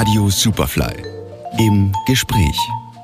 Radio Superfly im Gespräch.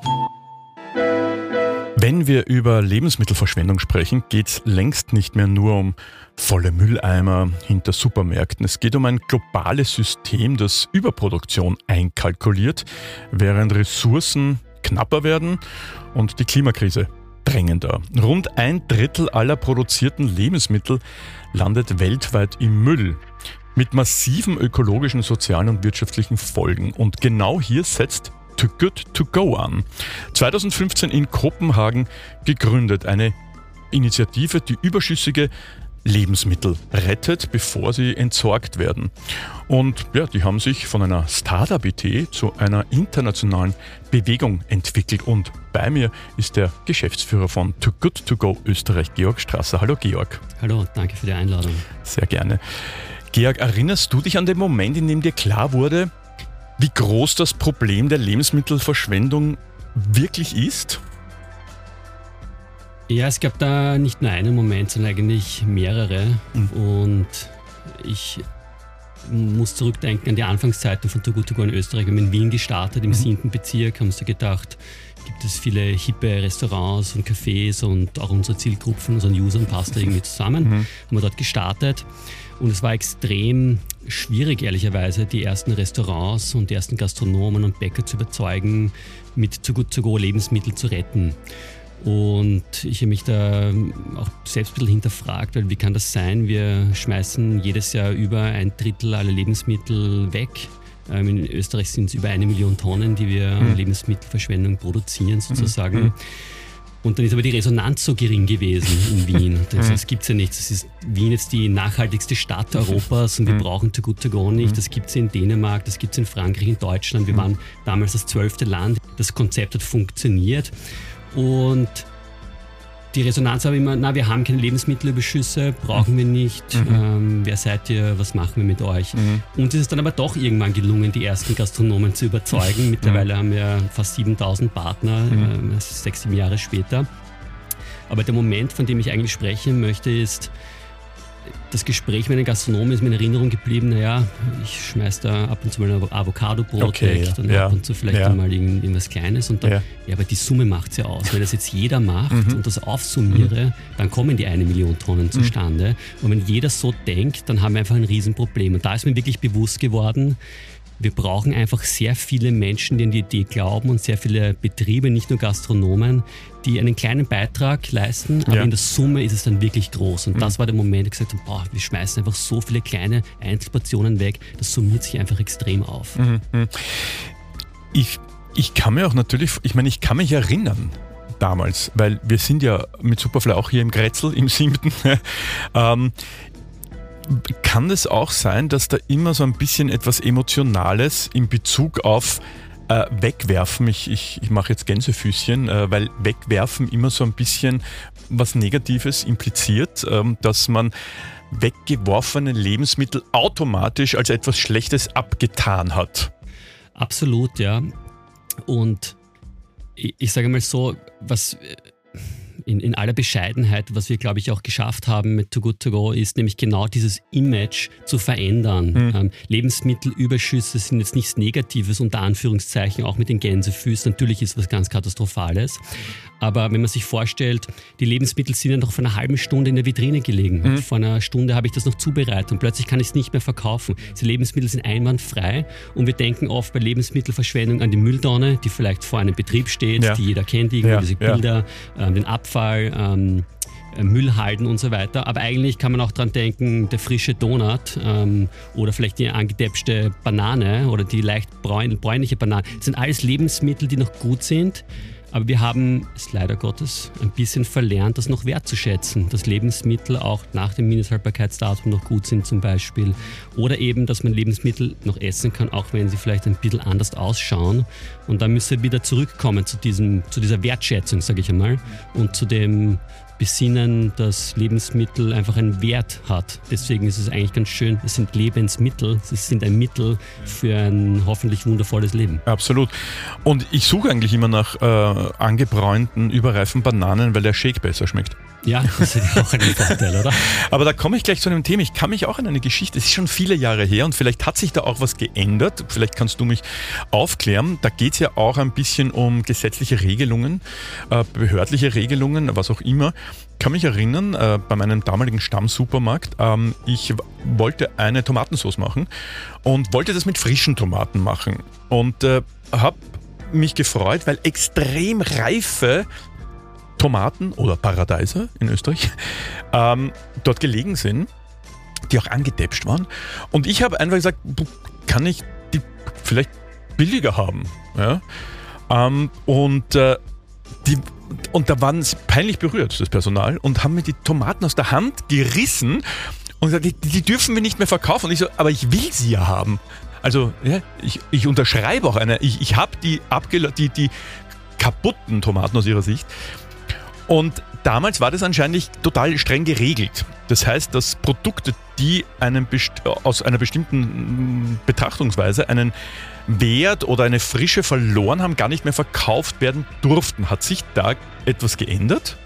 Wenn wir über Lebensmittelverschwendung sprechen, geht es längst nicht mehr nur um volle Mülleimer hinter Supermärkten. Es geht um ein globales System, das Überproduktion einkalkuliert, während Ressourcen knapper werden und die Klimakrise drängender. Rund 1/3 aller produzierten Lebensmittel landet weltweit im Müll. Mit massiven ökologischen, sozialen und wirtschaftlichen Folgen. Und genau hier setzt Too Good To Go an. 2015 in Kopenhagen gegründet. Eine Initiative, die überschüssige Lebensmittel rettet, bevor sie entsorgt werden. Und ja, die haben sich von einer Startup-Idee zu einer internationalen Bewegung entwickelt. Und bei mir ist der Geschäftsführer von Too Good To Go Österreich, Georg Strasser. Hallo Georg. Hallo, danke für die Einladung. Sehr gerne. Georg, erinnerst du dich an den Moment, in dem dir klar wurde, wie groß das Problem der Lebensmittelverschwendung wirklich ist? Ja, es gab da nicht nur einen Moment, sondern eigentlich mehrere. Und ich muss zurückdenken an die Anfangszeiten von Too Good To Go in Österreich. Wir haben in Wien gestartet, im 7. Bezirk, haben uns gedacht, gibt es viele hippe Restaurants und Cafés und auch unsere Zielgruppen, unseren Usern passt da irgendwie zusammen. Haben wir dort gestartet und es war extrem schwierig, ehrlicherweise, die ersten Restaurants und die ersten Gastronomen und Bäcker zu überzeugen, mit Too Good To Go Lebensmittel zu retten. Und ich habe mich da auch selbst ein bisschen hinterfragt, weil wie kann das sein? Wir schmeißen jedes Jahr über 1/3 aller Lebensmittel weg. In Österreich sind es über 1 Million Tonnen, die wir an Lebensmittelverschwendung produzieren sozusagen. Und dann ist aber die Resonanz so gering gewesen in Wien. Das gibt es ja nicht. Das ist Wien jetzt die nachhaltigste Stadt Europas und wir brauchen Too Good To Go nicht. Das gibt es in Dänemark, das gibt es in Frankreich, in Deutschland. Wir waren damals das 12. Land. Das Konzept hat funktioniert. Und die Resonanz war immer, wir haben keine Lebensmittelüberschüsse, brauchen wir nicht. Wer seid ihr, was machen wir mit euch? Uns ist es dann aber doch irgendwann gelungen, die ersten Gastronomen zu überzeugen. Mittlerweile haben wir fast 7000 Partner, 6, 7 Jahre später. Aber der Moment, von dem ich eigentlich sprechen möchte, ist, das Gespräch mit einem Gastronomen ist mir in Erinnerung geblieben, ich schmeiß da ab und zu mal ein Avocadobrot weg, dann ab und zu vielleicht einmal irgendwas Kleines und dann, aber die Summe macht es ja aus. Wenn das jetzt jeder macht und das aufsummiere, dann kommen die 1 Million Tonnen zustande. Und wenn jeder so denkt, dann haben wir einfach ein Riesenproblem. Und da ist mir wirklich bewusst geworden, wir brauchen einfach sehr viele Menschen, die an die Idee glauben und sehr viele Betriebe, nicht nur Gastronomen, die einen kleinen Beitrag leisten, aber in der Summe ist es dann wirklich groß. Und das war der Moment, wo ich gesagt habe, wir schmeißen einfach so viele kleine Einzelportionen weg, das summiert sich einfach extrem auf. Ich kann mir auch natürlich, ich kann mich erinnern, damals, weil wir sind ja mit Superfly auch hier im Grätzl, im 7. Kann es auch sein, dass da immer so ein bisschen etwas Emotionales in Bezug auf Wegwerfen, ich mache jetzt Gänsefüßchen, weil Wegwerfen immer so ein bisschen was Negatives impliziert, dass man weggeworfene Lebensmittel automatisch als etwas Schlechtes abgetan hat. Absolut, ja. Und ich sage mal so, was in aller Bescheidenheit, was wir, glaube ich, auch geschafft haben mit Too Good To Go, ist nämlich genau dieses Image zu verändern. Lebensmittelüberschüsse sind jetzt nichts Negatives, unter Anführungszeichen, auch mit den Gänsefüßen. Natürlich ist was ganz Katastrophales. Aber wenn man sich vorstellt, die Lebensmittel sind ja noch vor einer halben Stunde in der Vitrine gelegen. Vor einer Stunde habe ich das noch zubereitet und plötzlich kann ich es nicht mehr verkaufen. Diese Lebensmittel sind einwandfrei und wir denken oft bei Lebensmittelverschwendung an die Mülltonne, die vielleicht vor einem Betrieb steht, die jeder kennt, diese Bilder, den Abfall, Müllhalden und so weiter. Aber eigentlich kann man auch dran denken, der frische Donut oder vielleicht die angedäpschte Banane oder die leicht bräunliche Banane. Das sind alles Lebensmittel, die noch gut sind. Aber wir haben es leider Gottes ein bisschen verlernt, das noch wertzuschätzen, dass Lebensmittel auch nach dem Mindesthaltbarkeitsdatum noch gut sind zum Beispiel. Oder eben, dass man Lebensmittel noch essen kann, auch wenn sie vielleicht ein bisschen anders ausschauen. Und da müssen wir wieder zurückkommen zu dieser Wertschätzung, sage ich einmal, und zu dem besinnen, dass Lebensmittel einfach einen Wert hat. Deswegen ist es eigentlich ganz schön, es sind Lebensmittel, es sind ein Mittel für ein hoffentlich wundervolles Leben. Absolut. Und ich suche eigentlich immer nach angebräunten, überreifen Bananen, weil der Shake besser schmeckt. Ja, das ist auch ein Vorteil, oder? Aber da komme ich gleich zu einem Thema. Ich kann mich auch an eine Geschichte, es ist schon viele Jahre her und vielleicht hat sich da auch was geändert. Vielleicht kannst du mich aufklären. Da geht es ja auch ein bisschen um gesetzliche Regelungen, behördliche Regelungen, was auch immer. Ich kann mich erinnern, bei meinem damaligen Stammsupermarkt, ich wollte eine Tomatensauce machen und wollte das mit frischen Tomaten machen. Und habe mich gefreut, weil extrem reife Tomaten oder Paradeiser in Österreich dort gelegen sind, die auch angedäpscht waren. Und ich habe einfach gesagt, kann ich die vielleicht billiger haben? Ja? Und da waren sie peinlich berührt, das Personal, und haben mir die Tomaten aus der Hand gerissen und gesagt, die dürfen wir nicht mehr verkaufen. Und ich so, aber ich will sie ja haben. Also ja, ich unterschreibe auch ich habe die kaputten Tomaten aus ihrer Sicht. Und damals war das anscheinend total streng geregelt. Das heißt, dass Produkte, die aus einer bestimmten Betrachtungsweise einen Wert oder eine Frische verloren haben, gar nicht mehr verkauft werden durften. Hat sich da etwas geändert?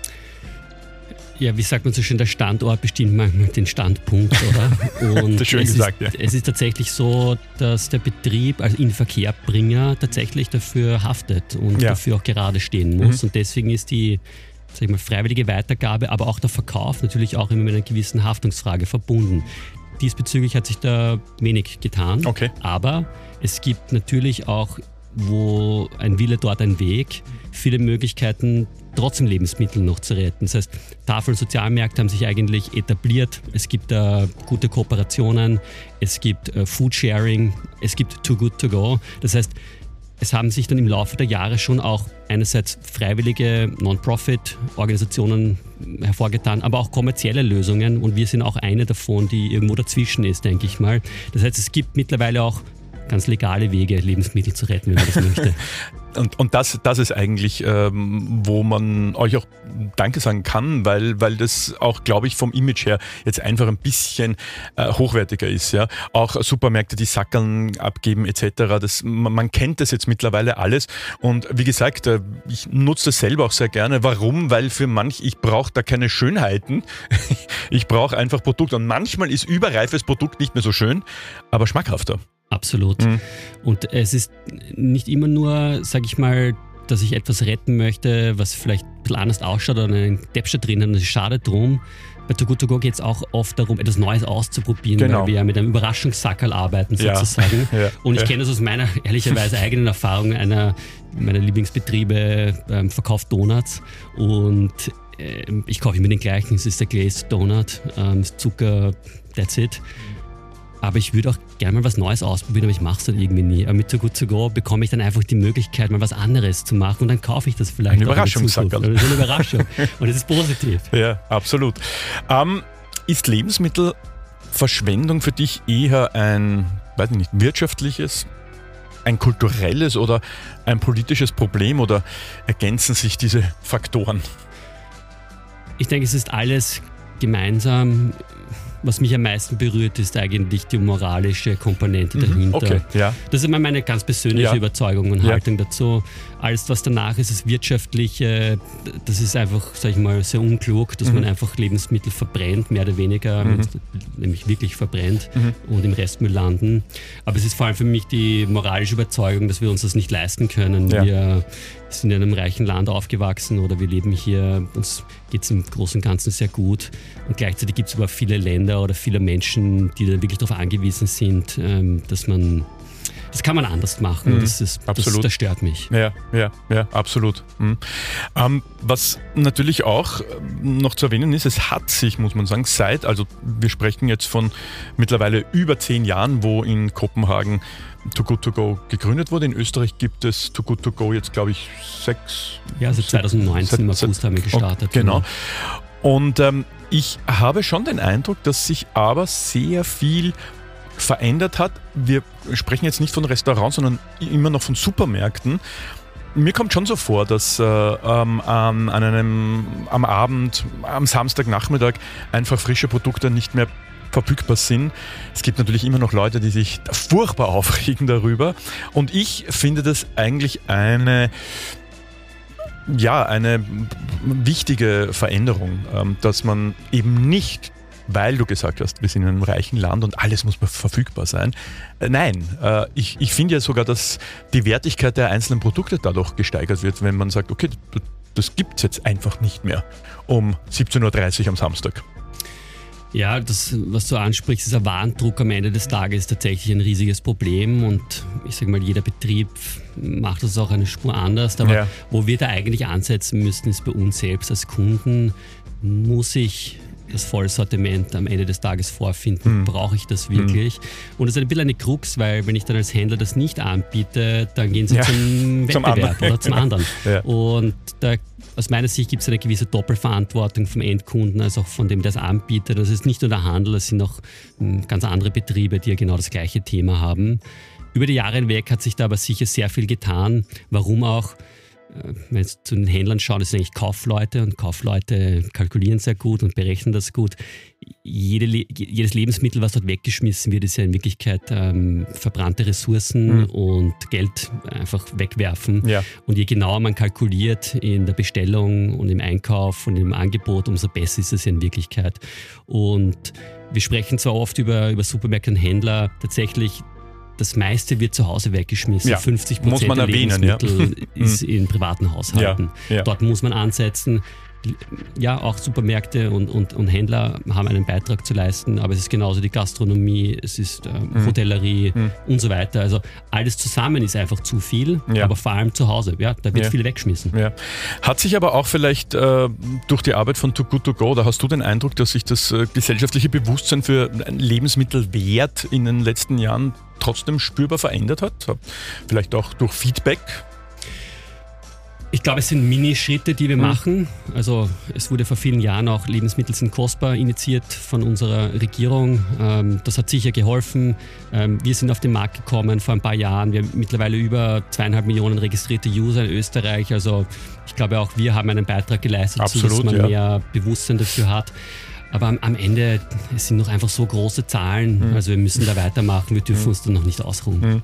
Ja, wie sagt man so schön, der Standort bestimmt manchmal den Standpunkt, oder? Und das ist schön gesagt, ja. Es ist tatsächlich so, dass der Betrieb als Inverkehrbringer tatsächlich dafür haftet und dafür auch gerade stehen muss. Und deswegen ist die, sag ich mal, freiwillige Weitergabe, aber auch der Verkauf natürlich auch immer mit einer gewissen Haftungsfrage verbunden. Diesbezüglich hat sich da wenig getan, aber es gibt natürlich auch, wo ein Wille, dort ein Weg, viele Möglichkeiten, trotzdem Lebensmittel noch zu retten. Das heißt, Tafel- und Sozialmärkte haben sich eigentlich etabliert. Es gibt gute Kooperationen, es gibt Foodsharing, es gibt Too Good To Go. Das heißt, es haben sich dann im Laufe der Jahre schon auch einerseits freiwillige Non-Profit-Organisationen hervorgetan, aber auch kommerzielle Lösungen, und wir sind auch eine davon, die irgendwo dazwischen ist, denke ich mal. Das heißt, es gibt mittlerweile auch ganz legale Wege, Lebensmittel zu retten, wenn man das möchte. Und das ist eigentlich, wo man euch auch Danke sagen kann, weil das auch, glaube ich, vom Image her jetzt einfach ein bisschen hochwertiger ist. Ja? Auch Supermärkte, die Sackerln abgeben etc. Man kennt das jetzt mittlerweile alles. Und wie gesagt, ich nutze das selber auch sehr gerne. Warum? Weil ich brauche da keine Schönheiten. Ich brauche einfach Produkte. Und manchmal ist überreifes Produkt nicht mehr so schön, aber schmackhafter. Absolut. Und es ist nicht immer nur, sage ich mal, dass ich etwas retten möchte, was vielleicht ein bisschen anders ausschaut oder einen Deppscher drin hat, und es ist schade drum. Bei Too Good To Go geht es auch oft darum, etwas Neues auszuprobieren, weil wir ja mit einem Überraschungssackerl arbeiten sozusagen. Und ich kenne das aus meiner, ehrlicherweise, eigenen Erfahrung. Einer meiner Lieblingsbetriebe verkauft Donuts, und ich kaufe immer den gleichen. Es ist der Glazed Donut, Zucker, that's it. Aber ich würde auch gerne mal was Neues ausprobieren, aber ich mache es dann irgendwie nie. Aber mit Too Good To Go bekomme ich dann einfach die Möglichkeit, mal was anderes zu machen, und dann kaufe ich das vielleicht. Eine Überraschungssackerl. Das ist eine Überraschung. Und das ist positiv. Ja, absolut. Ist Lebensmittelverschwendung für dich eher ein, weiß ich nicht, wirtschaftliches, ein kulturelles oder ein politisches Problem, oder ergänzen sich diese Faktoren? Ich denke, es ist alles gemeinsam. Was mich am meisten berührt, ist eigentlich die moralische Komponente dahinter. Okay, ja. Das ist immer meine ganz persönliche Überzeugung und Haltung dazu. Alles, was danach ist, das Wirtschaftliche, das ist einfach, sag ich mal, sehr unklug, dass man einfach Lebensmittel verbrennt, mehr oder weniger, nämlich wirklich verbrennt und im Restmüll landen. Aber es ist vor allem für mich die moralische Überzeugung, dass wir uns das nicht leisten können. Ja. Wir sind in einem reichen Land aufgewachsen, oder wir leben hier, uns geht es im Großen und Ganzen sehr gut. Und gleichzeitig gibt es aber viele Länder oder viele Menschen, die da wirklich darauf angewiesen sind, dass man, das kann man anders machen. Das stört mich. Ja, absolut. Was natürlich auch noch zu erwähnen ist, es hat sich, muss man sagen, also wir sprechen jetzt von mittlerweile über 10 Jahren, wo in Kopenhagen Too Good To Go gegründet wurde. In Österreich gibt es Too Good To Go jetzt, glaube ich, 6... Ja, seit 2019 im August haben wir gestartet. Genau. Und ich habe schon den Eindruck, dass sich aber sehr viel verändert hat. Wir sprechen jetzt nicht von Restaurants, sondern immer noch von Supermärkten. Mir kommt schon so vor, dass am Abend, am Samstagnachmittag einfach frische Produkte nicht mehr verfügbar sind. Es gibt natürlich immer noch Leute, die sich furchtbar aufregen darüber. Und ich finde das eigentlich eine ja eine wichtige Veränderung, dass man eben nicht, weil du gesagt hast, wir sind in einem reichen Land und alles muss verfügbar sein. Nein, ich finde ja sogar, dass die Wertigkeit der einzelnen Produkte dadurch gesteigert wird, wenn man sagt, okay, das gibt es jetzt einfach nicht mehr um 17.30 Uhr am Samstag. Ja, das, was du ansprichst, dieser Warendruck am Ende des Tages ist tatsächlich ein riesiges Problem und ich sage mal, jeder Betrieb macht das auch eine Spur anders, aber wo wir da eigentlich ansetzen müssen, ist bei uns selbst als Kunden, muss ich das Vollsortiment am Ende des Tages vorfinden, brauche ich das wirklich? Und das ist ein bisschen eine Krux, weil wenn ich dann als Händler das nicht anbiete, dann gehen sie zum Wettbewerb oder zum anderen. Ja. Und da, aus meiner Sicht gibt es eine gewisse Doppelverantwortung vom Endkunden als auch von dem, der es anbietet. Das ist nicht nur der Handel, das sind auch ganz andere Betriebe, die ja genau das gleiche Thema haben. Über die Jahre hinweg hat sich da aber sicher sehr viel getan. Warum auch? Wenn wir zu den Händlern schauen, das sind eigentlich Kaufleute und Kaufleute kalkulieren sehr gut und berechnen das gut. Jedes Lebensmittel, was dort weggeschmissen wird, ist ja in Wirklichkeit verbrannte Ressourcen und Geld einfach wegwerfen. Ja. Und je genauer man kalkuliert in der Bestellung und im Einkauf und im Angebot, umso besser ist es ja in Wirklichkeit. Und wir sprechen zwar oft über Supermärkte und Händler, tatsächlich das meiste wird zu Hause weggeschmissen. Ja, 50% der Lebensmittel ist in privaten Haushalten. Ja. Dort muss man ansetzen. Ja, auch Supermärkte und Händler haben einen Beitrag zu leisten, aber es ist genauso die Gastronomie, es ist Hotellerie und so weiter. Also alles zusammen ist einfach zu viel, aber vor allem zu Hause. Ja, da wird viel weggeschmissen. Ja. Hat sich aber auch vielleicht durch die Arbeit von Too Good To Go, da hast du den Eindruck, dass sich das gesellschaftliche Bewusstsein für Lebensmittelwert in den letzten Jahren trotzdem spürbar verändert hat? Vielleicht auch durch Feedback? Ich glaube, es sind Minischritte, die wir machen. Also es wurde vor vielen Jahren auch Lebensmittel sind kostbar initiiert von unserer Regierung. Das hat sicher geholfen. Wir sind auf den Markt gekommen vor ein paar Jahren. Wir haben mittlerweile über 2,5 Millionen registrierte User in Österreich. Also ich glaube, auch wir haben einen Beitrag geleistet, dass man mehr Bewusstsein dafür hat. Aber am Ende, es sind noch einfach so große Zahlen. Also wir müssen da weitermachen. Wir dürfen uns da noch nicht ausruhen.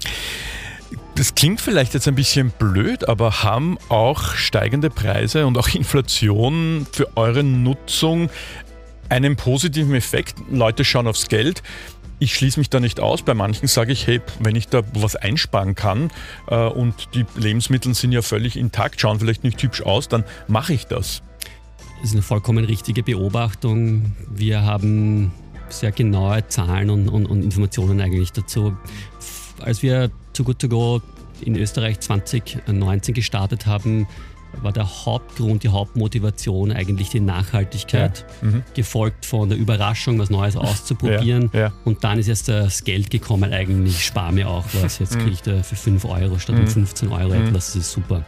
Das klingt vielleicht jetzt ein bisschen blöd, aber haben auch steigende Preise und auch Inflation für eure Nutzung einen positiven Effekt? Leute schauen aufs Geld. Ich schließe mich da nicht aus. Bei manchen sage ich, hey, wenn ich da was einsparen kann und die Lebensmittel sind ja völlig intakt, schauen vielleicht nicht hübsch aus, dann mache ich das. Das ist eine vollkommen richtige Beobachtung. Wir haben sehr genaue Zahlen und Informationen eigentlich dazu. Als wir Too Good To Go in Österreich 2019 gestartet haben, war der Hauptgrund, die Hauptmotivation eigentlich die Nachhaltigkeit, gefolgt von der Überraschung, was Neues auszuprobieren. Und dann ist erst das Geld gekommen, eigentlich spare mir auch was. Jetzt kriege ich da für 5 Euro statt 15 Euro etwas, das ist super.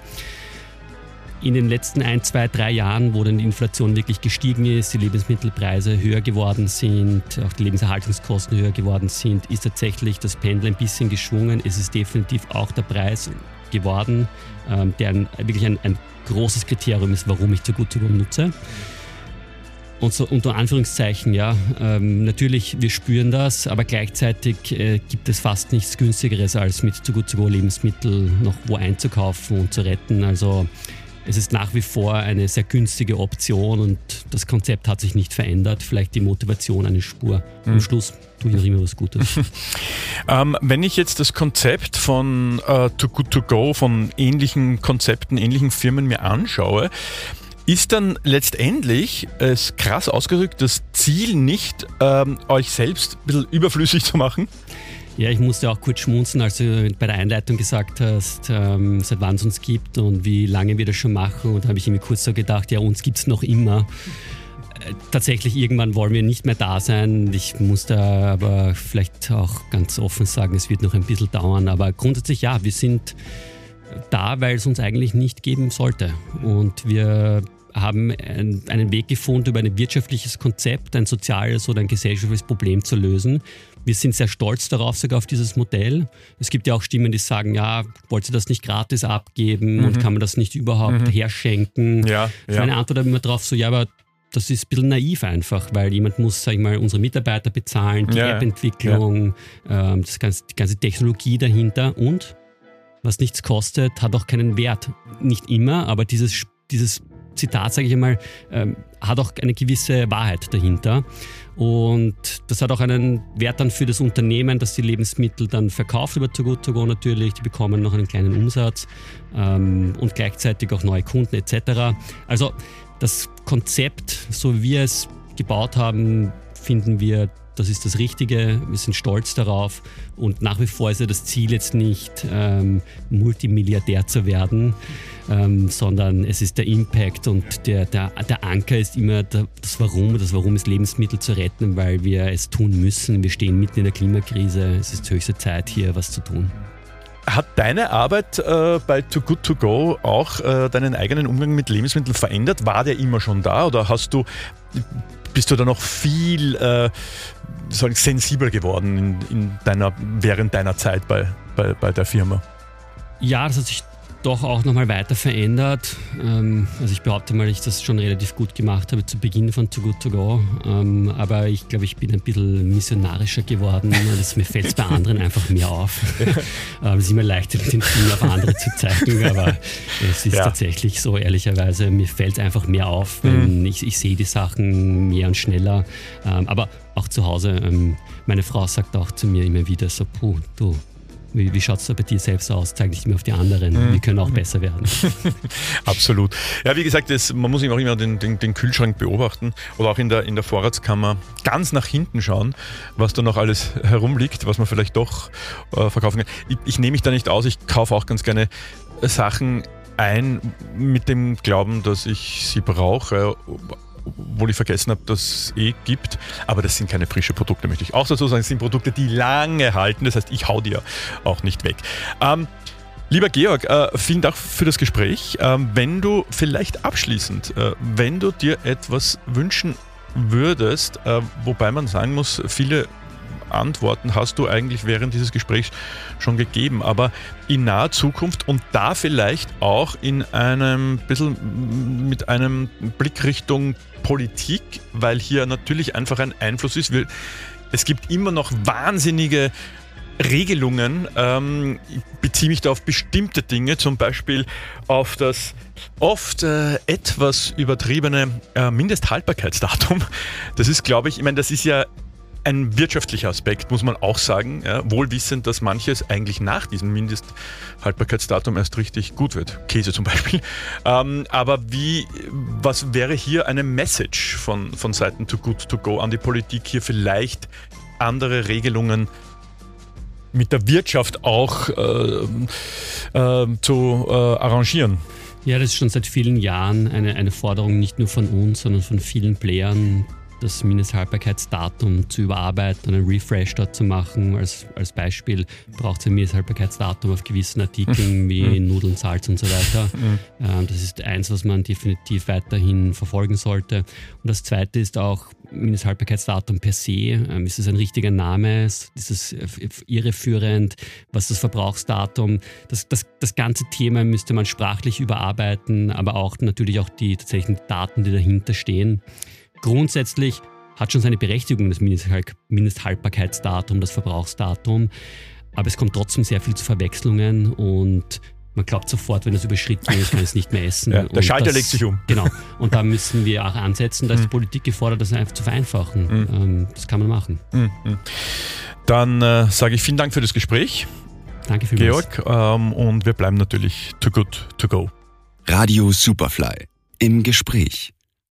In den letzten 1, 2, 3 Jahren, wo dann die Inflation wirklich gestiegen ist, die Lebensmittelpreise höher geworden sind, auch die Lebenserhaltungskosten höher geworden sind, ist tatsächlich das Pendel ein bisschen geschwungen. Es ist definitiv auch der Preis geworden, der wirklich ein großes Kriterium ist, warum ich Too Good To Go nutze. Und so unter Anführungszeichen, natürlich, wir spüren das, aber gleichzeitig gibt es fast nichts Günstigeres, als mit Too Good To Go Lebensmittel noch wo einzukaufen und zu retten. Also es ist nach wie vor eine sehr günstige Option und das Konzept hat sich nicht verändert. Vielleicht die Motivation eine Spur. Am Schluss tue ich noch immer was Gutes. Wenn ich jetzt das Konzept von Too Good To Go, von ähnlichen Konzepten, ähnlichen Firmen mir anschaue, ist dann letztendlich es krass ausgedrückt, das Ziel nicht, euch selbst ein bisschen überflüssig zu machen? Ja, ich musste auch kurz schmunzeln, als du bei der Einleitung gesagt hast, seit wann es uns gibt und wie lange wir das schon machen. Und da habe ich irgendwie kurz so gedacht, ja, uns gibt es noch immer. Tatsächlich, irgendwann wollen wir nicht mehr da sein. Ich muss da aber vielleicht auch ganz offen sagen, es wird noch ein bisschen dauern. Aber grundsätzlich ja, wir sind da, weil es uns eigentlich nicht geben sollte. Und wir haben einen Weg gefunden, über ein wirtschaftliches Konzept, ein soziales oder ein gesellschaftliches Problem zu lösen. Wir sind sehr stolz darauf, sogar auf dieses Modell. Es gibt ja auch Stimmen, die sagen, ja, wollt ihr das nicht gratis abgeben und kann man das nicht überhaupt herschenken? Ja. Meine Antwort habe ich immer drauf so, ja, aber das ist ein bisschen naiv einfach, weil jemand muss, sag ich mal, unsere Mitarbeiter bezahlen, die App-Entwicklung, die ganze Technologie dahinter und was nichts kostet, hat auch keinen Wert. Nicht immer, aber dieses dieses Zitat, sage ich einmal, hat auch eine gewisse Wahrheit dahinter. Und das hat auch einen Wert dann für das Unternehmen, dass die Lebensmittel dann verkauft über Too Good To Go natürlich. Die bekommen noch einen kleinen Umsatz und gleichzeitig auch neue Kunden etc. Also das Konzept, so wie wir es gebaut haben, finden wir, das ist das Richtige. Wir sind stolz darauf und nach wie vor ist ja das Ziel jetzt nicht, Multimilliardär zu werden, sondern es ist der Impact und der Anker ist immer das Warum ist Lebensmittel zu retten, weil wir es tun müssen. Wir stehen mitten in der Klimakrise. Es ist höchste Zeit, hier was zu tun. Hat deine Arbeit bei Too Good To Go auch deinen eigenen Umgang mit Lebensmitteln verändert? War der immer schon da oder bist du da noch viel sensibler geworden während deiner Zeit bei der Firma? Ja, das hat sich doch auch nochmal weiter verändert. Also ich behaupte mal, ich das schon relativ gut gemacht habe zu Beginn von Too Good To Go. Aber ich glaube, ich bin ein bisschen missionarischer geworden. Mir fällt es bei anderen einfach mehr auf. Es ist immer leichter, mit den Finger auf andere zu zeigen, aber es ist tatsächlich so, ehrlicherweise, mir fällt es einfach mehr auf. Ich sehe die Sachen mehr und schneller. Aber auch zu Hause, meine Frau sagt auch zu mir immer wieder so, du, wie schaut es da bei dir selbst aus? Zeig nicht mehr auf die anderen. Wir können auch besser werden. Absolut. Ja, wie gesagt, man muss auch immer den Kühlschrank beobachten oder auch in der Vorratskammer ganz nach hinten schauen, was da noch alles herumliegt, was man vielleicht doch verkaufen kann. Ich nehme mich da nicht aus, ich kaufe auch ganz gerne Sachen ein mit dem Glauben, dass ich sie brauche, obwohl ich vergessen habe, dass es gibt. Aber das sind keine frischen Produkte, möchte ich auch dazu sagen. Es sind Produkte, die lange halten. Das heißt, ich hau die ja auch nicht weg. Lieber Georg, vielen Dank für das Gespräch. Wenn du vielleicht abschließend, wenn du dir etwas wünschen würdest, wobei man sagen muss, viele Antworten hast du eigentlich während dieses Gesprächs schon gegeben, aber in naher Zukunft und da vielleicht auch in einem bisschen mit einem Blick Richtung Politik, weil hier natürlich einfach ein Einfluss ist. Es gibt immer noch wahnsinnige Regelungen. Ich beziehe mich da auf bestimmte Dinge, zum Beispiel auf das oft etwas übertriebene Mindesthaltbarkeitsdatum. Das ist, glaube ich, das ist ja ein wirtschaftlicher Aspekt, muss man auch sagen, wohl wissend, dass manches eigentlich nach diesem Mindesthaltbarkeitsdatum erst richtig gut wird. Käse zum Beispiel. Aber was wäre hier eine Message von Seiten Too Good To Go an die Politik, hier vielleicht andere Regelungen mit der Wirtschaft auch zu arrangieren? Ja, das ist schon seit vielen Jahren eine Forderung, nicht nur von uns, sondern von vielen Playern, das Mindesthaltbarkeitsdatum zu überarbeiten, einen Refresh dort zu machen. Als Beispiel braucht es ein Mindesthaltbarkeitsdatum auf gewissen Artikeln wie Nudeln, Salz und so weiter. Das ist eins, was man definitiv weiterhin verfolgen sollte. Und das zweite ist auch Mindesthaltbarkeitsdatum per se. Ist es ein richtiger Name? Ist es irreführend? Was ist das Verbrauchsdatum? Das ganze Thema müsste man sprachlich überarbeiten, aber auch natürlich auch die tatsächlichen Daten, die dahinter stehen. Grundsätzlich hat schon seine Berechtigung das Mindesthaltbarkeitsdatum, das Verbrauchsdatum, aber es kommt trotzdem sehr viel zu Verwechslungen und man glaubt sofort, wenn es überschritten ist, kann es nicht mehr essen. Ja, der Schalter legt sich um. Genau, und da müssen wir auch ansetzen, da ist die Politik gefordert, das einfach zu vereinfachen. Das kann man machen. Dann sage ich vielen Dank für das Gespräch. Danke vielmals. Georg, und wir bleiben natürlich Too Good To Go. Radio Superfly im Gespräch.